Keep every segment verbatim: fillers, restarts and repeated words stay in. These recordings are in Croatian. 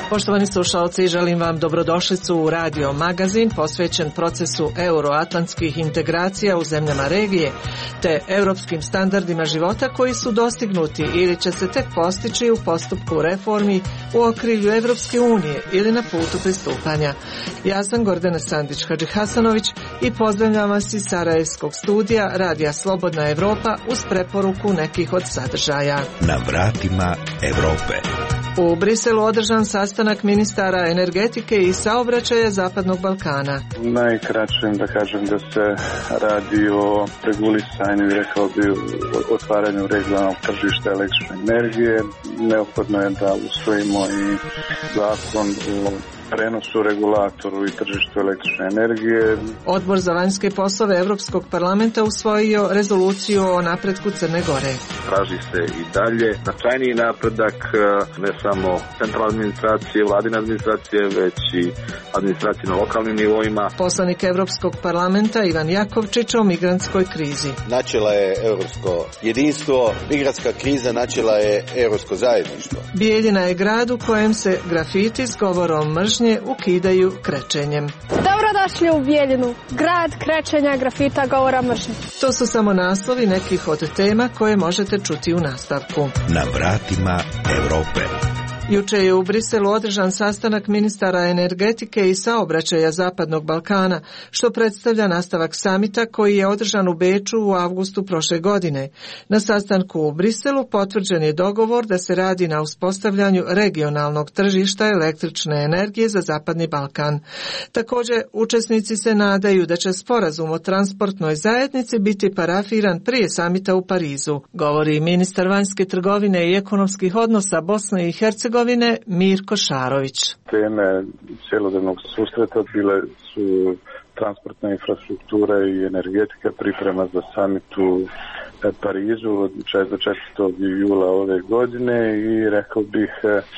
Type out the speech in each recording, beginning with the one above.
Poštovani slušalci, želim vam dobrodošlicu u radio magazin posvećen procesu euroatlantskih integracija u zemljama regije te europskim standardima života koji su dostignuti ili će se tek postići u postupku reformi u okrilju Evropske unije ili na putu pristupanja. Ja sam Gordana Sandić-Hadžihasanović i pozdravljam vas iz Sarajevskog studija Radija Slobodna Evropa uz preporuku nekih od sadržaja. Na vratima Evrope. U Briselu održan sastanak ministara energetike i saobraćaja Zapadnog Balkana. Najkraćem da kažem da se radi o regulisanju i rekao bi otvaranju regionalnog tržišta električne energije. Neophodno je da usvojimo i zakon o prenosu, regulatoru i tržištu električne energije. Odbor za vanjske poslove Evropskog parlamenta usvojio rezoluciju o napretku Crne Gore. Traži se i dalje značajniji napredak ne samo centralne administracije, vladine administracije, već i administracije na lokalnim nivoima. Poslanik Evropskog parlamenta Ivan Jakovčić o migrantskoj krizi. Načela je europsko jedinstvo, migrantska kriza načela je europsko zajedništvo. Bijeljina je grad u kojem se grafiti s govorom mržnje ukidaju krečenjem. Dobrodošli u Bijeljinu, grad krečenja, grafita, govora mržnje. To su samo naslovi nekih od tema koje možete čuti u nastavku. Na vratima Evrope. Juče je u Briselu održan sastanak ministara energetike i saobraćaja Zapadnog Balkana, što predstavlja nastavak samita koji je održan u Beču u avgustu prošle godine. Na sastanku u Briselu potvrđen je dogovor da se radi na uspostavljanju regionalnog tržišta električne energije za Zapadni Balkan. Također, učesnici se nadaju da će sporazum o transportnoj zajednici biti parafiran prije samita u Parizu, govori ministar vanjske trgovine i ekonomskih odnosa Bosne i Hercegovine Mirko Šarović. Teme cjelodnevnog susreta bile su transportna infrastruktura i energetika, priprema za samit u Parizu od četvrtog jula ove godine i rekao bih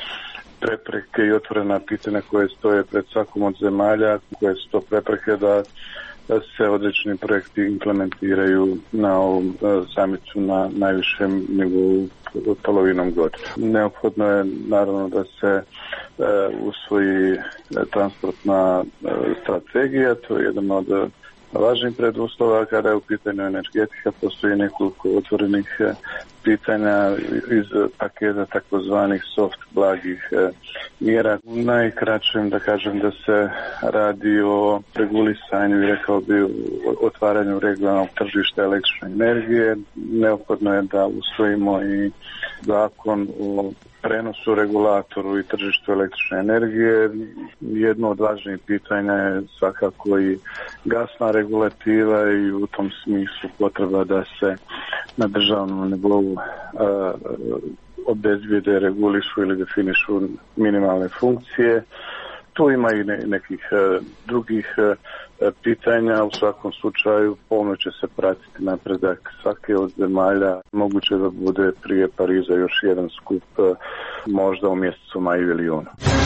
prepreke i otvorena pitanja koje stoje pred svakom od zemalja, koje su to prepreke da da se određeni projekti implementiraju na ovom samitu na najvišem nivou polovinom godine. Neophodno je naravno da se e, usvoji transportna e, strategija, to je jedan od važnih preduslova kada je u pitanju energetika. Postoji nekoliko otvorenih e, pitanja iz paketa takozvanih soft blagih e, mjera. Najkraćem da kažem da se radi o regulisanju i rekao bi otvaranju regionalnog tržišta električne energije. Neophodno je da usvojimo i zakon o prenosu, regulatoru i tržištu električne energije. Jedno od važnijih pitanja je svakako i gasna regulativa i u tom smislu potreba da se na državnom nivou obezbijede, regulišu ili definišu minimalne funkcije. Tu ima i ne, nekih uh, drugih uh, pitanja. U svakom slučaju pomno će se pratiti napredak svake od zemalja. Moguće da bude prije Pariza još jedan skup uh, možda u mjesecu maju ili junu.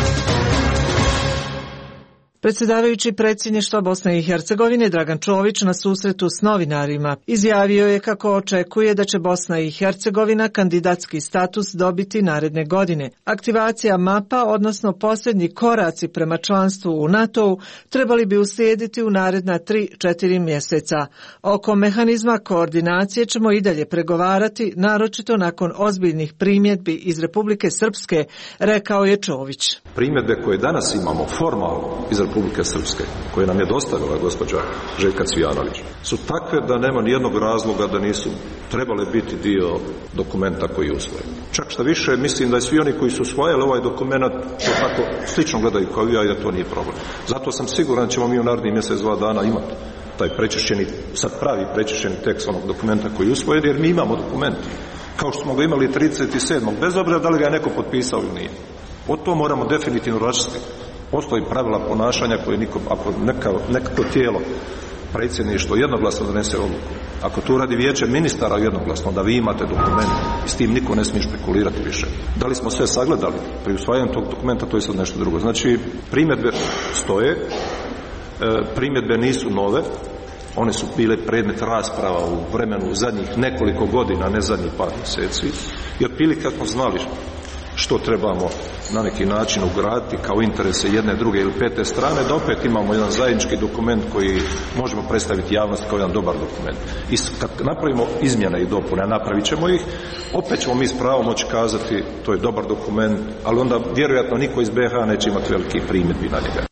Predsjedavajući predsjedništva Bosne i Hercegovine Dragan Čović na susretu s novinarima izjavio je kako očekuje da će Bosna i Hercegovina kandidatski status dobiti naredne godine. Aktivacija mapa, odnosno posljednji koraci prema članstvu u NATO-u, trebali bi uslijediti u naredna tri do četiri mjeseca. Oko mehanizma koordinacije ćemo i dalje pregovarati, naročito nakon ozbiljnih primjedbi iz Republike Srpske, rekao je Čović. Primjedbe koje danas imamo formalno iz Republike Srpske, koje nam je dostavila gospođa Željka Cvijanović, su takve da nema nijednog razloga da nisu trebale biti dio dokumenta koji je usvojen. Čak šta više, mislim da i svi oni koji su usvojili ovaj dokument to tako slično gledaju kao ja i da to nije problem. Zato sam siguran da ćemo mi u narednih mjesec, dva dana imati taj prečišćeni, sad pravi prečišćeni tekst onog dokumenta koji je usvojen, jer mi imamo dokument. Kao što smo ga imali trideset sedmog bez obzira da li ga je neko potpisao ili nije. O to moramo definitivno raščistiti. Postoji pravila ponašanja koje niko, ako neka, nekako tijelo, predsjedništvo jednoglasno donese odluku, ako tu radi vijeće ministara jednoglasno, da vi imate dokument i s tim niko ne smije špekulirati više. Da li smo sve sagledali pri usvajanju tog dokumenta, to je sad nešto drugo. Znači, primjedbe stoje, primjedbe nisu nove, one su bile predmet rasprava u vremenu zadnjih nekoliko godina, ne zadnjih par mjeseci, i otprilike kad smo znali što trebamo na neki način ugraditi kao interese jedne, druge ili pete strane, da opet imamo jedan zajednički dokument koji možemo predstaviti javnosti kao jedan dobar dokument. I kad napravimo izmjene i dopune, a napravit ćemo ih, opet ćemo mi s pravom moći kazati to je dobar dokument, ali onda vjerojatno niko iz be ha neće imati veliki primjedbi na njega.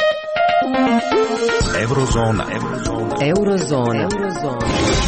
Eurozona. Eurozona. Eurozona. Eurozona.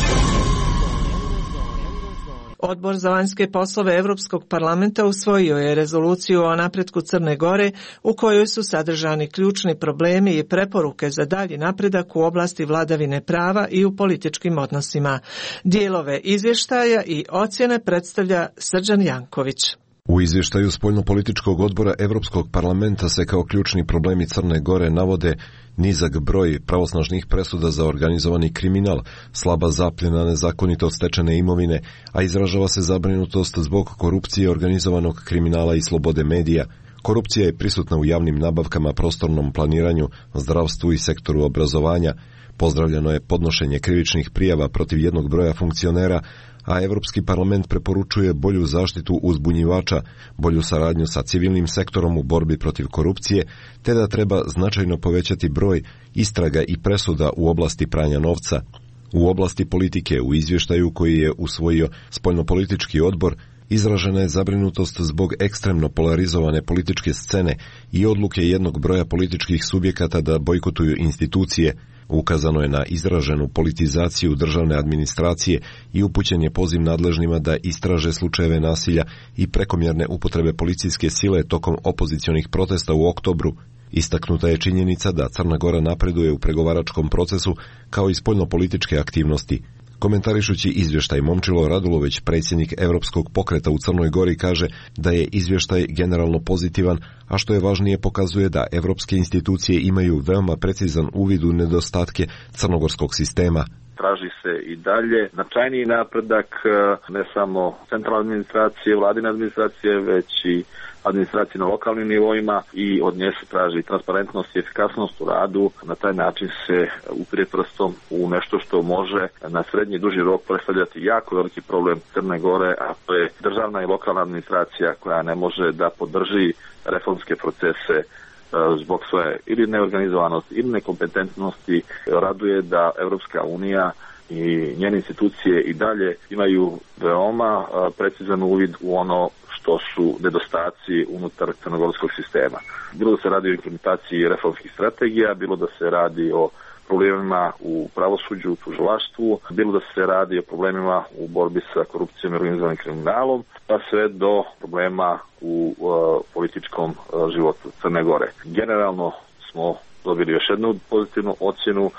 Odbor za vanjske poslove Europskog parlamenta usvojio je rezoluciju o napretku Crne Gore u kojoj su sadržani ključni problemi i preporuke za dalji napredak u oblasti vladavine prava i u političkim odnosima. Dijelove izvještaja i ocjene predstavlja Srđan Janković. U izvještaju Spoljnopolitičkog odbora Europskog parlamenta se kao ključni problemi Crne Gore navode nizak broj pravosnažnih presuda za organizovani kriminal, slaba zapljena nezakonito stečene imovine, a izražava se zabrinutost zbog korupcije, organizovanog kriminala i slobode medija. Korupcija je prisutna u javnim nabavkama, prostornom planiranju, zdravstvu i sektoru obrazovanja. Pozdravljeno je podnošenje krivičnih prijava protiv jednog broja funkcionera, a Europski parlament preporučuje bolju zaštitu uzbunjivača, bolju saradnju sa civilnim sektorom u borbi protiv korupcije, te da treba značajno povećati broj istraga i presuda u oblasti pranja novca. U oblasti politike, u izvještaju koji je usvojio Spoljnopolitički odbor, izražena je zabrinutost zbog ekstremno polarizovane političke scene i odluke jednog broja političkih subjekata da bojkotuju institucije. Ukazano je na izraženu politizaciju državne administracije i upućen je poziv nadležnima da istraže slučajeve nasilja i prekomjerne upotrebe policijske sile tokom opozicionih protesta u oktobru. Istaknuta je činjenica da Crna Gora napreduje u pregovaračkom procesu kao i spoljnopolitičke aktivnosti. Komentarišući izvještaj, Momčilo Radulović, predsjednik Europskog pokreta u Crnoj Gori, kaže da je izvještaj generalno pozitivan, a što je važnije pokazuje da evropske institucije imaju veoma precizan uvid u nedostatke crnogorskog sistema. Traži se i dalje značajniji napredak ne samo centralne administracije, vladine administracije, već i administracije na lokalnim nivoima i od nje se traži transparentnost i efikasnost u radu. Na taj način se upire prstom u nešto što može na srednji i duži rok predstavljati jako veliki problem Crne Gore, a to je državna i lokalna administracija koja ne može da podrži reformske procese zbog svoje ili neorganizovanosti ili nekompetentnosti. Raduje da Europska unija i njene institucije i dalje imaju veoma precizan uvid u ono što su nedostaci unutar crnogorskog sistema. Bilo da se radi o implementaciji reformskih strategija, bilo da se radi o problemima u pravosuđu, u tužilaštvu, bilo da se radi o problemima u borbi sa korupcijom i organizovanim kriminalom, pa sve do problema u uh, političkom uh, životu Crne Gore. Generalno smo dobili još jednu pozitivnu ocjenu,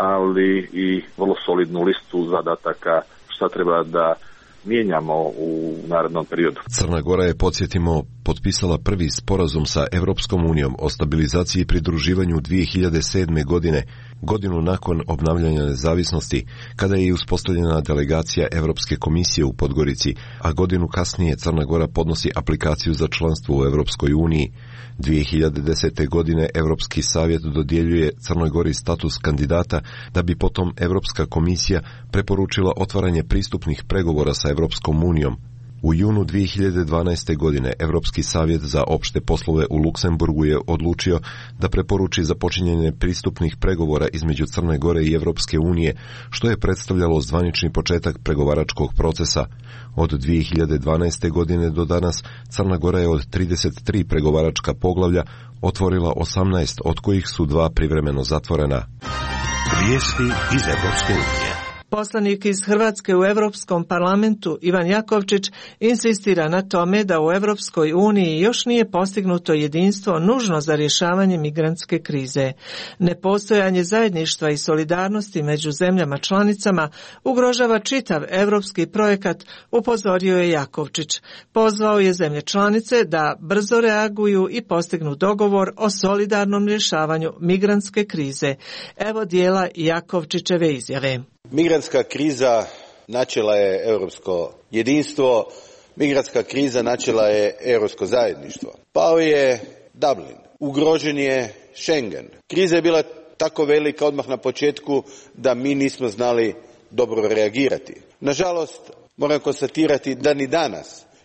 ali i vrlo solidnu listu zadataka šta treba da mijenjamo u narednom periodu. Crna Gora je, podsjetimo, potpisala prvi sporazum sa Europskom unijom o stabilizaciji i pridruživanju dvije hiljade sedme. godine, godinu nakon obnavljanja nezavisnosti, kada je i uspostavljena delegacija Europske komisije u Podgorici, a godinu kasnije Crna Gora podnosi aplikaciju za članstvo u Europskoj uniji. dvije hiljade desete. godine Europski savjet dodjeljuje Crnoj Gori status kandidata, da bi potom Europska komisija preporučila otvaranje pristupnih pregovora sa Europskom unijom. U junu dvije hiljade dvanaeste. godine Europski savjet za opšte poslove u Luksemburgu je odlučio da preporuči započinjanje pristupnih pregovora između Crne Gore i Europske unije, što je predstavljalo zvanični početak pregovaračkog procesa. Od dvije hiljade dvanaeste. godine do danas Crna Gora je od trideset tri pregovaračka poglavlja otvorila osamnaest, od kojih su dva privremeno zatvorena. Vijesti iz Europske unije. Poslanik iz Hrvatske u Europskom parlamentu Ivan Jakovčić insistira na tome da u Europskoj uniji još nije postignuto jedinstvo nužno za rješavanje migrantske krize. Nepostojanje zajedništva i solidarnosti među zemljama članicama ugrožava čitav europski projekat, upozorio je Jakovčić. Pozvao je zemlje članice da brzo reaguju i postignu dogovor o solidarnom rješavanju migrantske krize. Evo dijela Jakovčićeve izjave. Migrantska kriza načela je europsko jedinstvo, migrantska kriza načela je europsko zajedništvo. Pao je Dublin, ugrožen je Schengen. Kriza je bila tako velika odmah na početku da mi nismo znali dobro reagirati. Nažalost, moram konstatirati da ni danas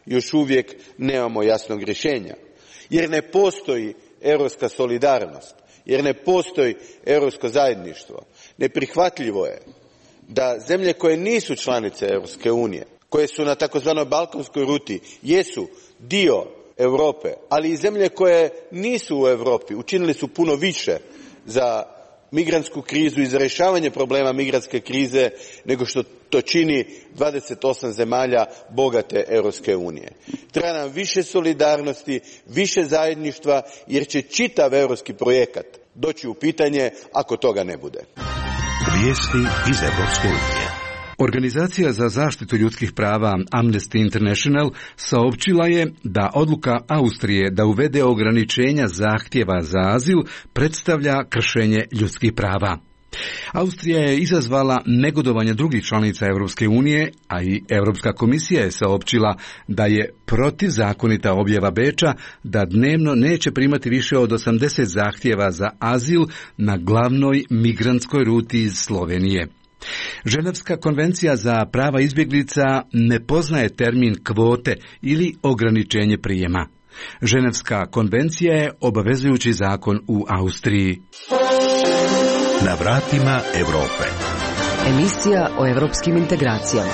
još uvijek nemamo jasnog rješenja. Jer ne postoji europska solidarnost, jer ne postoji europsko zajedništvo. Neprihvatljivo je da zemlje koje nisu članice Europske unije, koje su na takozvanoj balkanskoj ruti, jesu dio Europe, ali i zemlje koje nisu u Europi učinili su puno više za migrantsku krizu i za rješavanje problema migrantske krize nego što to čini dvadeset osam zemalja bogate Europske unije. Treba nam više solidarnosti, više zajedništva, jer će čitav europski projekat doći u pitanje ako toga ne bude. Vijesti iz Europske unije. Organizacija za zaštitu ljudskih prava Amnesty International saopćila je da odluka Austrije da uvede ograničenja zahtjeva za azil predstavlja kršenje ljudskih prava. Austrija je izazvala negodovanje drugih članica Europske unije, a i Europska komisija je saopćila da je protivzakonita objava Beča da dnevno neće primati više od osamdeset zahtjeva za azil na glavnoj migrantskoj ruti iz Slovenije. Ženevska konvencija za prava izbjeglica ne poznaje termin kvote ili ograničenje prijema. Ženevska konvencija je obavezujući zakon u Austriji. Na vratima Europe. Emisija o europskim integracijama.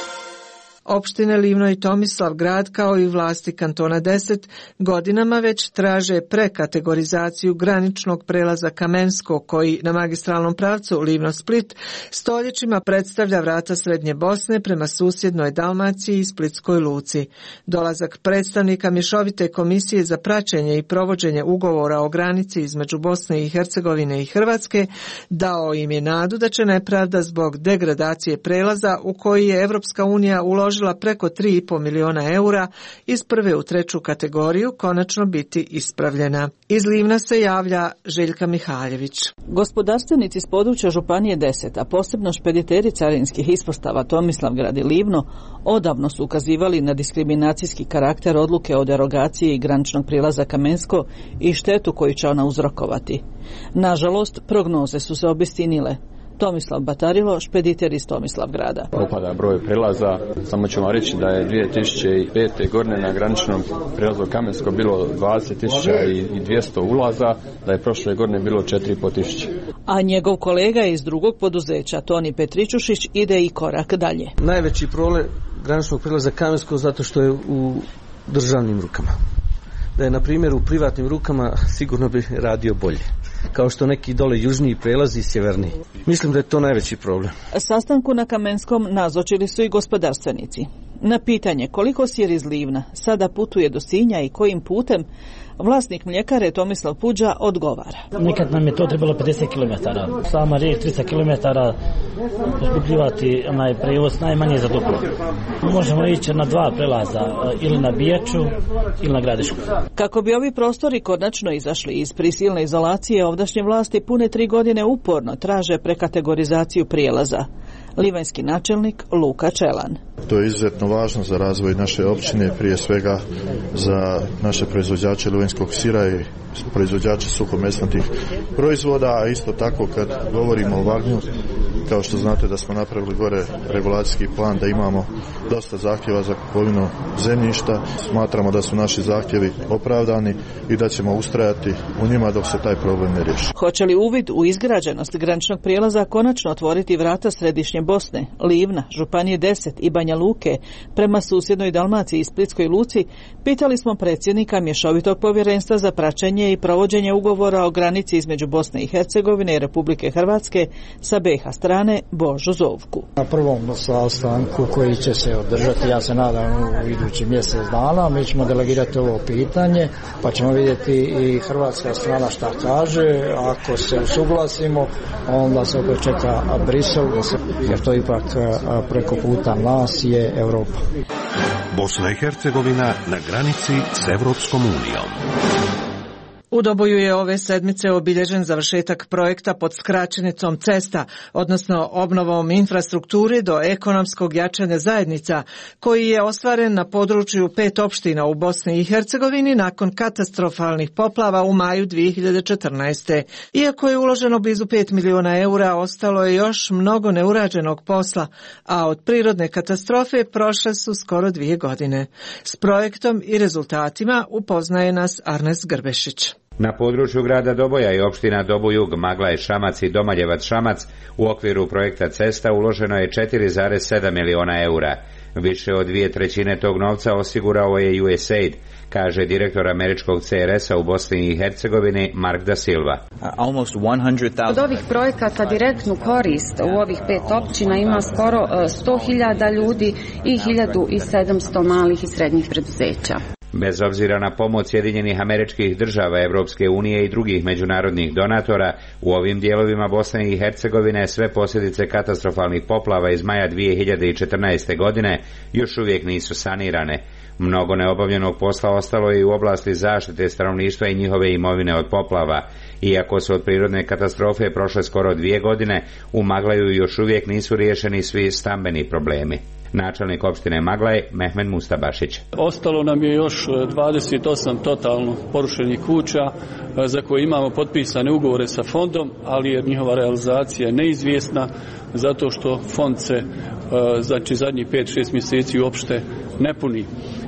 Opštine Livno i Tomislavgrad kao i vlasti kantona deset godinama već traže prekategorizaciju graničnog prelaza Kamensko koji na magistralnom pravcu Livno-Split stoljećima predstavlja vrata Srednje Bosne prema susjednoj Dalmaciji i Splitskoj luci. Dolazak predstavnika Mješovite komisije za praćenje i provođenje ugovora o granici između Bosne i Hercegovine i Hrvatske dao im je nadu da će nepravda zbog degradacije prelaza u koji je Evropska unija uložila preko tri i pol miliona eura iz prve u treću kategoriju konačno biti ispravljena. Iz Livna se javlja Željka Mihaljević. Gospodarstvenici s područja Županije deset, a posebno špediteri carinskih ispostava Tomislavgrad i Livno, odavno su ukazivali na diskriminacijski karakter odluke o derogaciji graničnog prijelaza Kamensko i štetu koju će ona uzrokovati. Nažalost, prognoze su se obistinile. Tomislav Batarilo, špediter iz Tomislavgrada. Opada broj prelaza, samo ću vam reći da je dvije tisuće pete. godine na graničnom prijelazu Kamensko bilo dvadeset tisuća dvjesto ulaza, da je prošle godine bilo četiri i pol tisuće. A njegov kolega iz drugog poduzeća, Toni Petričušić, ide i korak dalje. Najveći problem graničnog prijelaza Kamensko zato što je u državnim rukama. Da je, na primjer, u privatnim rukama sigurno bi radio bolje. Kao što neki dole južniji prelazi i sjeverniji. Mislim da je to najveći problem. Sastanku na Kamenskom nazočili su i gospodarstvenici. Na pitanje koliko sir iz Livna sada putuje do Sinja i kojim putem, vlasnik mljekare Tomislav Puđa odgovara. Nekad nam je to trebalo pedeset kilometara. Sama riječ trideset kilometara izgubljivati onaj prevoz najmanje za duplo. Možemo ići na dva prelaza, ili na Biječu ili na Gradišku. Kako bi ovi prostori konačno izašli iz prisilne izolacije, ovdašnje vlasti pune tri godine uporno traže prekategorizaciju prijelaza. Livanjski načelnik Luka Čelan. To je izuzetno važno za razvoj naše općine, prije svega za naše proizvođače livanjskog sira i proizvođače suhomesnatih proizvoda, a isto tako kad govorimo o Vagnju, kao što znate da smo napravili gore regulacijski plan, da imamo dosta zahtjeva za kupovinu zemljišta. Smatramo da su naši zahtjevi opravdani i da ćemo ustrajati u njima dok se taj problem ne riješi. Hoće li uvid u izgrađenost graničnog prijelaza konačno otvoriti vrata Središnje Bosne, Livna, Županije deset i Banja Luke prema susjednoj Dalmaciji i Splitskoj luci, pitali smo predsjednika Mješovitog povjerenstva za praćenje i provođenje ugovora o granici između Bosne i Hercegovine i Republike Hrvatske sa B iH strane Božu Zovku. Na prvom sastanku koji će se održati, ja se nadam u idući mjesec dana, mi ćemo delegirati ovo pitanje, pa ćemo vidjeti i hrvatska strana šta kaže. Ako se usuglasimo, onda se opet čeka Brisel, jer to ipak preko puta nas je Europa. Bosna i Hercegovina na granici s Evropskom unijom. U Doboju je ove sedmice obilježen završetak projekta pod skraćenicom cesta, odnosno obnovom infrastrukturi do ekonomskog jačanja zajednica, koji je ostvaren na području pet opština u Bosni i Hercegovini nakon katastrofalnih poplava u maju dvije hiljade četrnaeste. Iako je uloženo blizu pet miliona eura, ostalo je još mnogo neurađenog posla, a od prirodne katastrofe prošle su skoro dvije godine. S projektom i rezultatima upoznaje nas Arnes Grbešić. Na području grada Doboja i opština Dobojug, Maglaj, Šamac i Domaljevac Šamac u okviru projekta cesta uloženo je četiri zarez sedam miliona eura. Više od dvije trećine tog novca osigurao je U S A I D, kaže direktor američkog C R S-a u Bosni i Hercegovini Mark da Silva. Od ovih projekata direktnu korist u ovih pet općina ima skoro sto hiljada ljudi i hiljadu sedamsto malih i srednjih preduzeća. Bez obzira na pomoć Sjedinjenih Američkih Država, Evropske unije i drugih međunarodnih donatora, u ovim dijelovima Bosne i Hercegovine sve posljedice katastrofalnih poplava iz maja dvije hiljade četrnaeste. godine još uvijek nisu sanirane. Mnogo neobavljenog posla ostalo je i u oblasti zaštite stanovništva i njihove imovine od poplava. Iako su od prirodne katastrofe prošle skoro dvije godine, u Maglaju još uvijek nisu riješeni svi stambeni problemi. Načelnik opštine Maglaj, Mehmed Mustabašić. Ostalo nam je još dvadeset osam totalno porušenih kuća za koje imamo potpisane ugovore sa fondom, ali je njihova realizacija neizvjesna zato što fond se znači zadnjih pet šest mjeseci uopšte ne puni.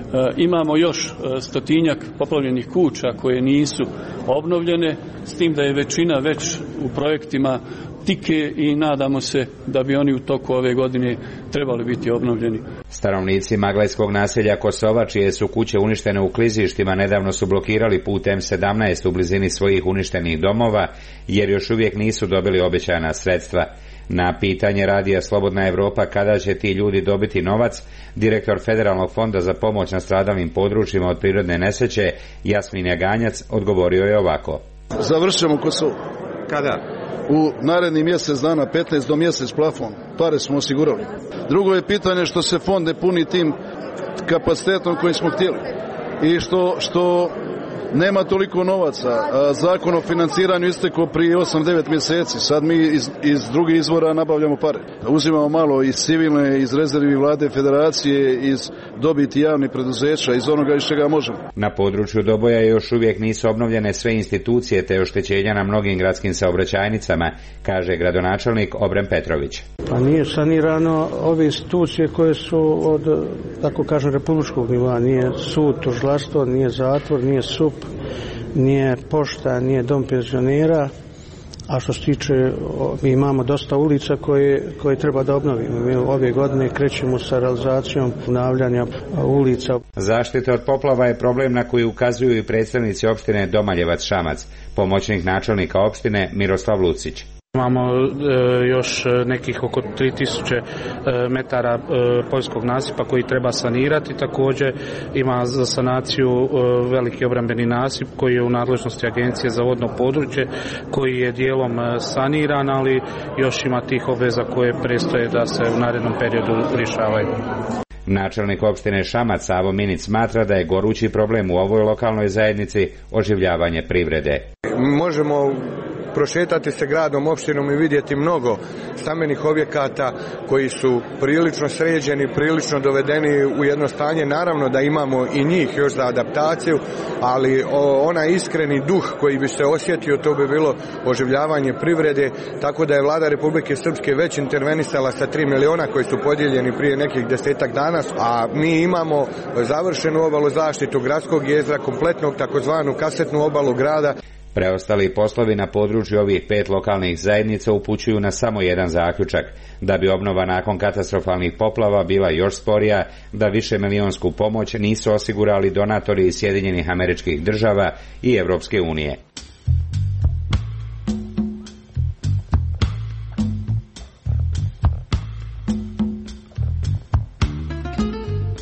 Imamo još stotinjak poplavljenih kuća koje nisu obnovljene, s tim da je većina već u projektima tike i nadamo se da bi oni u toku ove godine trebali biti obnovljeni. Stanovnici maglajskog naselja Kosova, čije su kuće uništene u klizištima, nedavno su blokirali put M sedamnaest u blizini svojih uništenih domova, jer još uvijek nisu dobili obećana sredstva. Na pitanje radija Slobodna Evropa kada će ti ljudi dobiti novac, direktor Federalnog fonda za pomoć nastradalim područjima od prirodne nesreće, Jasmin Jaganjac, odgovorio je ovako. Završamo Kosovo. Kada? U naredni mjesec dana, petnaest do mjesec plafon. Pare smo osigurali. Drugo je pitanje što se fond ne puni tim kapacitetom koji smo htjeli. I što, što nema toliko novaca. Zakon o financiranju istekao prije osam devet mjeseci. Sad mi iz, iz drugih izvora nabavljamo pare. Uzimamo malo iz civilne, iz rezervi vlade federacije, iz dobiti javnih preduzeća, iz onoga iz čega možemo. Na području Doboja još uvijek nisu obnovljene sve institucije te oštećenja na mnogim gradskim saobraćajnicama, kaže gradonačelnik Obren Petrović. Pa nije sanirano ove institucije koje su od, tako kažem, republičkog nivoa. Nije sud, tužilaštvo, nije zatvor, nije S U P, nije pošta, nije dom penzionera, a što se tiče, mi imamo dosta ulica koje, koje treba da obnovimo. Mi ove godine krećemo sa realizacijom obnavljanja ulica. Zaštita od poplava je problem na koji ukazuju i predstavnici opštine Domaljevac Šamac, pomoćnik načelnika opštine Miroslav Lucić. Imamo e, još nekih oko tri tisuće e, metara e, poljskog nasipa koji treba sanirati. Također ima za sanaciju e, veliki obrambeni nasip koji je u nadležnosti Agencije za vodno područje, koji je dijelom saniran, ali još ima tih obveza koje predstoje da se u narednom periodu rješavaju. Načelnik opštine Šamac Savo Minić smatra da je gorući problem u ovoj lokalnoj zajednici oživljavanje privrede. Možemo prošetati se gradom, opštinom i vidjeti mnogo stambenih objekata koji su prilično sređeni, prilično dovedeni u jedno stanje. Naravno da imamo i njih još za adaptaciju, ali onaj iskreni duh koji bi se osjetio, to bi bilo oživljavanje privrede, tako da je vlada Republike Srpske već intervenisala sa tri miliona koji su podijeljeni prije nekih desetak dana, a mi imamo završenu obalu zaštitu gradskog jezera, kompletnog takozvanu kasetnu obalu grada. Preostali poslovi na području ovih pet lokalnih zajednica upućuju na samo jedan zaključak, da bi obnova nakon katastrofalnih poplava bila još sporija, da više milionsku pomoć nisu osigurali donatori iz Sjedinjenih Američkih Država i Evropske unije. U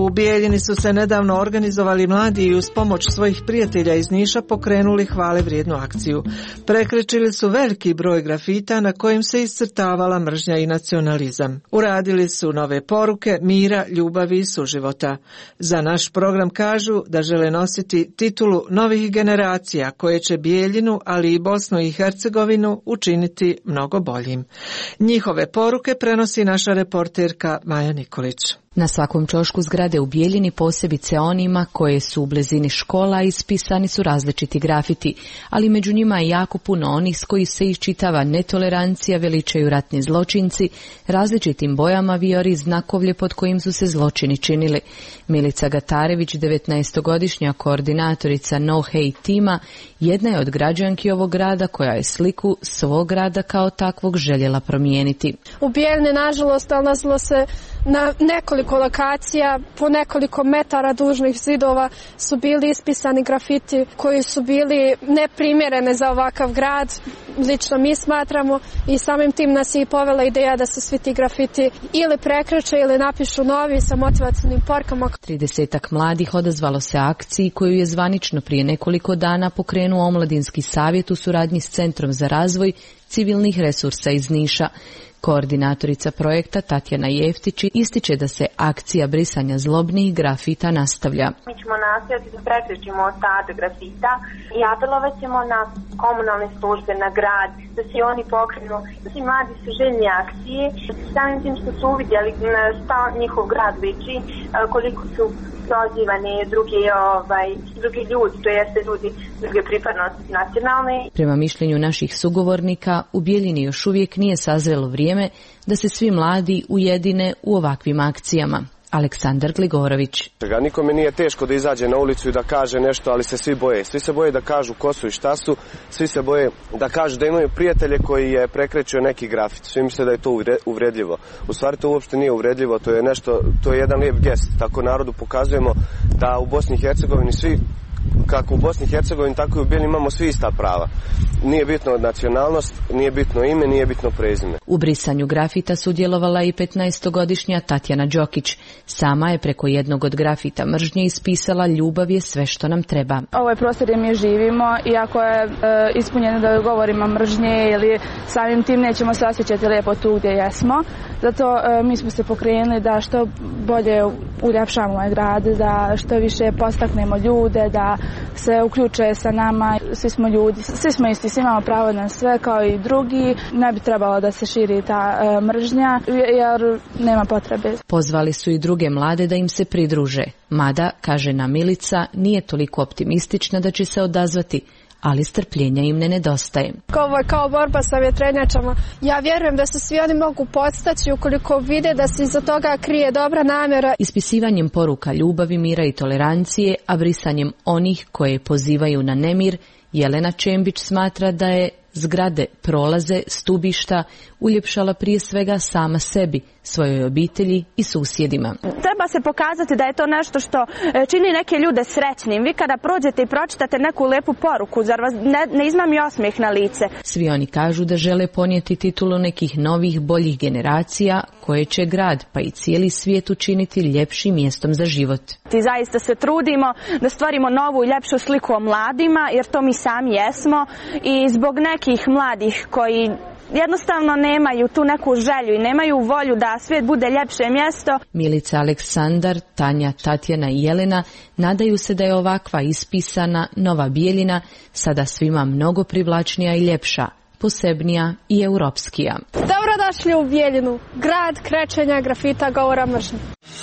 U Bijeljini su se nedavno organizovali mladi i uz pomoć svojih prijatelja iz Niša pokrenuli hvale vrijednu akciju. Prekrečili su veliki broj grafita na kojim se iscrtavala mržnja i nacionalizam. Uradili su nove poruke mira, ljubavi i suživota. Za naš program kažu da žele nositi titulu novih generacija koje će Bijeljinu, ali i Bosnu i Hercegovinu učiniti mnogo boljim. Njihove poruke prenosi naša reporterka Maja Nikolić. Na svakom ćošku zgrade u Bijeljini, posebice onima koje su u blizini škola, ispisani su različiti grafiti, ali među njima je jako puno onih s kojih se iščitava netolerancija, veličaju ratni zločinci, različitim bojama vijori znakovlje pod kojim su se zločini činili. Milica Gatarević, devetnaestogodišnja koordinatorica No Hate tima, jedna je od građanki ovog grada koja je sliku svog grada kao takvog željela promijeniti. U Bijeljini, nažalost, nalazilo se na nekoliko lokacija, po nekoliko metara dužnih zidova su bili ispisani grafiti koji su bili neprimjerene za ovakav grad, lično mi smatramo, i samim tim nas je i povela ideja da se svi ti grafiti ili prekreče ili napišu novi sa motivacijnim porukama. Tridesetak mladih odazvalo se akciji koju je zvanično prije nekoliko dana pokrenuo Omladinski savjet u suradnji s Centrom za razvoj civilnih resursa iz Niša. Koordinatorica projekta Tatjana Jeftić ističe da se akcija brisanja zlobnih grafita nastavlja. Mi ćemo nastojati da prekrećemo ostatak grafita i apelovat ćemo na komunalne službe, na grad, da se oni pokrenu. Svi mladi su željni akcije, samim tim što su uvidjeli šta njihov grad liči, koliko su prozivani drugi, ovaj, drugi ljudi, to jeste ljudi druge pripadnosti nacionalne. Prema mišljenju naših sugovornika, u Bijeljini još uvijek nije sazrelo vrijeme da se svi mladi ujedine u ovakvim akcijama. Aleksandar Gligorović. Nikome nije teško da izađe na ulicu i da kaže nešto, ali se svi boje. Svi se boje da kažu ko su i šta su, svi se boje da kažu da imaju prijatelje koji je prekrećio neki grafit. Svi misle da je to uvredljivo. U stvari to uopšte nije uvredljivo, to je nešto, to je jedan lijep gest. Tako narodu pokazujemo da u Bosni i Hercegovini svi, kako u Bosni i Hercegovini, tako i u Bijeljini imamo svi ista prava. Nije bitno nacionalnost, nije bitno ime, nije bitno prezime. U brisanju grafita sudjelovala i petnaestogodišnja Tatjana Đokić. Sama je preko jednog od grafita mržnje ispisala ljubav je sve što nam treba. Ovo je prostor gdje mi živimo i ako je e, ispunjeno da govorimo mržnje ili samim tim nećemo se osjećati lijepo tu gdje jesmo. Zato e, mi smo se pokrenuli da što bolje uljepšamo ovaj grad, da što više postaknemo ljude, da se uključuje sa nama. Svi smo ljudi, svi smo isti, svi imamo pravo na sve kao i drugi. Ne bi trebalo da se širi ta e, mržnja jer nema potrebe. Pozvali su i druge mlade da im se pridruže. Mada, kaže nam Milica, nije toliko optimistična da će se odazvati, ali strpljenja im ne nedostaje. Ovo je kao borba sa vjetrenjačama. Ja vjerujem da se svi oni mogu podstaći ukoliko vide da se iza toga krije dobra namjera. Ispisivanjem poruka ljubavi, mira i tolerancije, a brisanjem onih koje pozivaju na nemir, Jelena Čembić smatra da je zgrade, prolaze, stubišta uljepšala prije svega sama sebi, svojoj obitelji i susjedima. Treba se pokazati da je to nešto što čini neke ljude srećnim. Vi kada prođete i pročitate neku lepu poruku, zar vas ne, ne izmami osmijeh na lice? Svi oni kažu da žele ponijeti titulu nekih novih, boljih generacija koje će grad pa i cijeli svijet učiniti ljepšim mjestom za život. I zaista se trudimo da stvorimo novu i ljepšu sliku o mladima, jer to mi sami jesmo, i zbog nekih mladih koji jednostavno nemaju tu neku želju i nemaju volju da svijet bude ljepše mjesto. Milica, Aleksandar, Tanja, Tatjana i Jelena nadaju se da je ovakva ispisana nova Bijeljina sada svima mnogo privlačnija i ljepša, posebnija i europskija. Dobrodošli u Bijeljinu, grad krečenja, grafita, govora mržnje.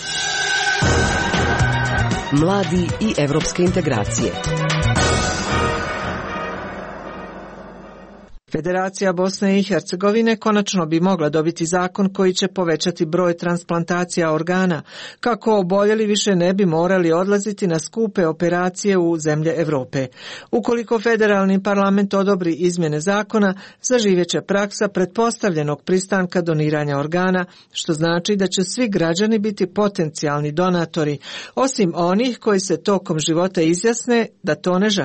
Mladi i evropske integracije. Federacija Bosne i Hercegovine konačno bi mogla dobiti zakon koji će povećati broj transplantacija organa, kako oboljeli više ne bi morali odlaziti na skupe operacije u zemlje Europe. Ukoliko federalni parlament odobri izmjene zakona, zaživjeće praksa pretpostavljenog pristanka doniranja organa, što znači da će svi građani biti potencijalni donatori, osim onih koji se tokom života izjasne da to ne žele.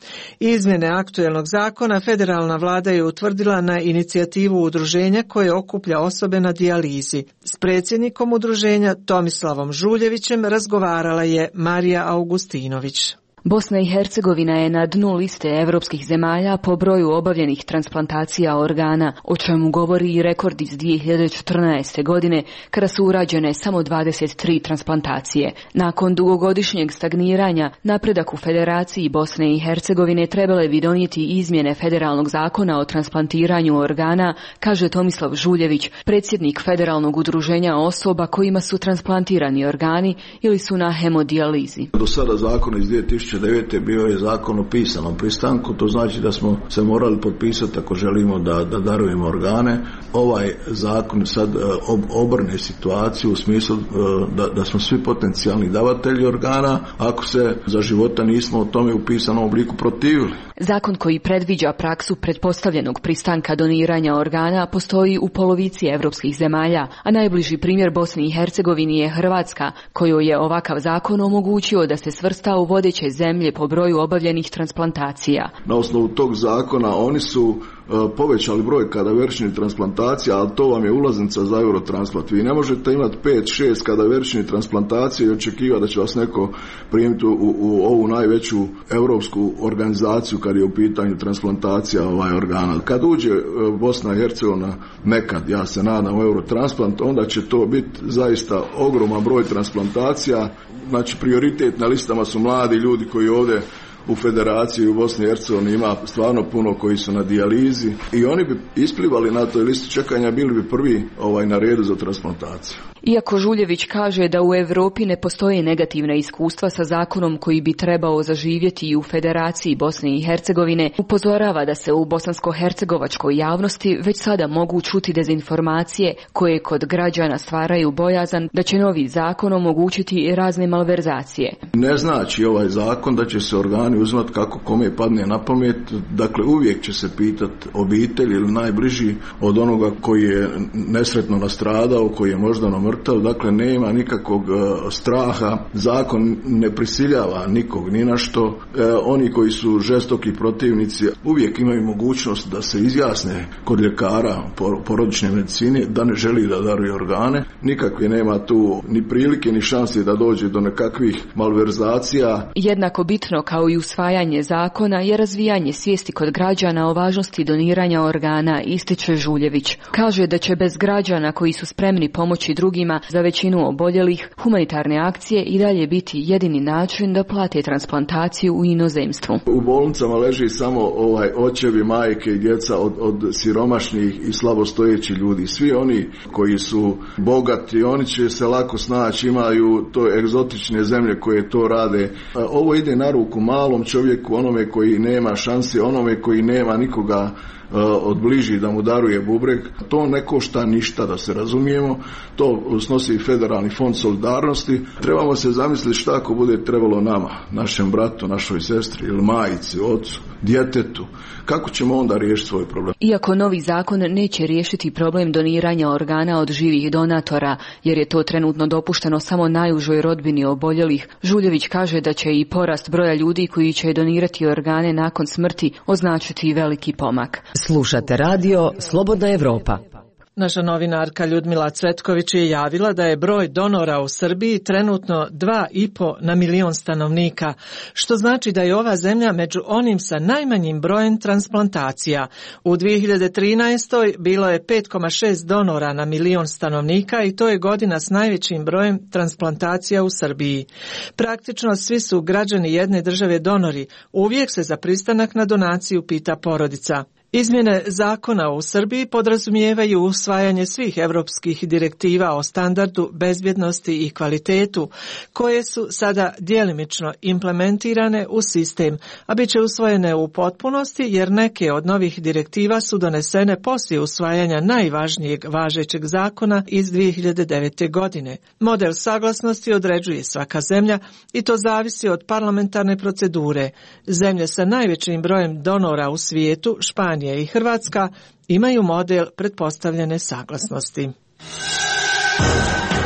Izmjene aktuelnog zakona federalna vlada je utvrdila na inicijativu udruženja koje okuplja osobe na dijalizi. S predsjednikom udruženja Tomislavom Žuljevićem razgovarala je Marija Augustinović. Bosna i Hercegovina je na dnu liste evropskih zemalja po broju obavljenih transplantacija organa, o čemu govori i rekord iz dvije hiljade četrnaeste. godine, kada su urađene samo dvadeset tri transplantacije. Nakon dugogodišnjeg stagniranja, napredak u Federaciji Bosne i Hercegovine trebale bi donijeti izmjene federalnog zakona o transplantiranju organa, kaže Tomislav Žuljević, predsjednik federalnog udruženja osoba kojima su transplantirani organi ili su na hemodijalizi. Do sada zakon iz dvije tisuće devete. bio je zakon o pisanom pristanku, to znači da smo se morali potpisati ako želimo da, da darujemo organe. Ovaj zakon sad ob, obrne situaciju u smislu da, da smo svi potencijalni davatelji organa ako se za života nismo o tome u pisanom obliku protivili. Zakon koji predviđa praksu pretpostavljenog pristanka doniranja organa postoji u polovici evropskih zemalja, a najbliži primjer Bosni i Hercegovini je Hrvatska, kojoj je ovakav zakon omogućio da se svrsta u vodeće zemlje po broju obavljenih transplantacija. Na osnovu tog zakona oni su povećali broj kadaveričnih transplantacija, ali to vam je ulaznica za Eurotransplant. Vi ne možete imati pet šest kadaveričnih transplantacija i očekivati da će vas neko primiti u, u ovu najveću europsku organizaciju kad je u pitanju transplantacija ovaj organa. Kad uđe Bosna i Hercegovina nekad, ja se nadam, u Eurotransplant, onda će to biti zaista ogroman broj transplantacija. Znači prioritet na listama su mladi ljudi koji ovdje u Federaciji u Bosni i Hercegovini ima stvarno puno koji su na dijalizi i oni bi isplivali na toj listi čekanja, bili bi prvi ovaj na redu za transplantaciju. Iako Žuljević kaže da u Europi ne postoje negativna iskustva sa zakonom koji bi trebao zaživjeti i u Federaciji Bosne i Hercegovine, upozorava da se u bosansko-hercegovačkoj javnosti već sada mogu čuti dezinformacije koje kod građana stvaraju bojazan da će novi zakon omogućiti razne malverzacije. Ne znači ovaj zakon da će se organi uzimati kako kome padne na pamet, dakle uvijek će se pitati obitelj ili najbliži od onoga koji je nesretno nastradao, koji je možda na dakle nema nikakvog uh, straha, zakon ne prisiljava nikog ni na što. Uh, oni koji su žestoki protivnici uvijek imaju mogućnost da se izjasne kod ljekara porodične medicine da ne želi da daruje organe. Nikakve nema tu ni prilike ni šanse da dođe do nekakvih malverzacija. Jednako bitno kao i usvajanje zakona je razvijanje svijesti kod građana o važnosti doniranja organa, ističe Žuljević. Kaže da će bez građana koji su spremni pomoći drugima za većinu oboljelih, humanitarne akcije i dalje biti jedini način da plate transplantaciju u inozemstvu. U bolnicama leži samo ovaj očevi, majke i djeca od, od siromašnih i slabostojećih ljudi. Svi oni koji su bogati, oni će se lako snaći, imaju to egzotične zemlje koje to rade. Ovo ide na ruku malom čovjeku, onome koji nema šanse, onome koji nema nikoga od bliži da mu daruje bubreg. To ne košta ništa, da se razumijemo. To snosi Federalni fond solidarnosti. Trebamo se zamisliti šta ako bude trebalo nama, našem bratu, našoj sestri ili majici, ocu, djetetu. Kako ćemo onda riješiti svoj problem? Iako novi zakon neće riješiti problem doniranja organa od živih donatora, jer je to trenutno dopušteno samo najužoj rodbini oboljelih, Žuljević kaže da će i porast broja ljudi koji će donirati organe nakon smrti označiti veliki pomak. Slušate radio Slobodna Evropa. Naša novinarka Ljudmila Cvetković je javila da je broj donora u Srbiji trenutno dva i po na milion stanovnika, što znači da je ova zemlja među onim sa najmanjim brojem transplantacija. U dvije hiljade trinaestoj bilo je pet zarez šest donora na milion stanovnika i to je godina s najvećim brojem transplantacija u Srbiji. Praktično svi su građani jedne države donori, uvijek se za pristanak na donaciju pita porodica. Izmjene zakona u Srbiji podrazumijevaju usvajanje svih europskih direktiva o standardu, bezbjednosti i kvalitetu, koje su sada djelimično implementirane u sistem, a bit će usvojene u potpunosti jer neke od novih direktiva su donesene poslije usvajanja najvažnijeg važećeg zakona iz dvije hiljade devete. godine. Model saglasnosti određuje svaka zemlja i to zavisi od parlamentarne procedure. Zemlje sa najvećim brojem donora u svijetu, Španija i Hrvatska, imaju model pretpostavljene saglasnosti.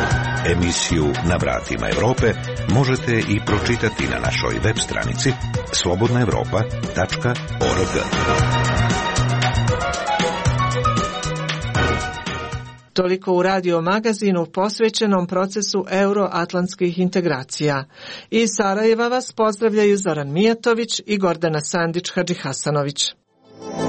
Emisiju Na vratima Europe možete i pročitati na našoj web stranici slobodna europa tačka org. Toliko u radio magazinu posvećenom procesu euroatlantskih integracija. Iz Sarajeva vas pozdravljaju Zoran Mijatović i Gordana Sandić Hadžihasanović.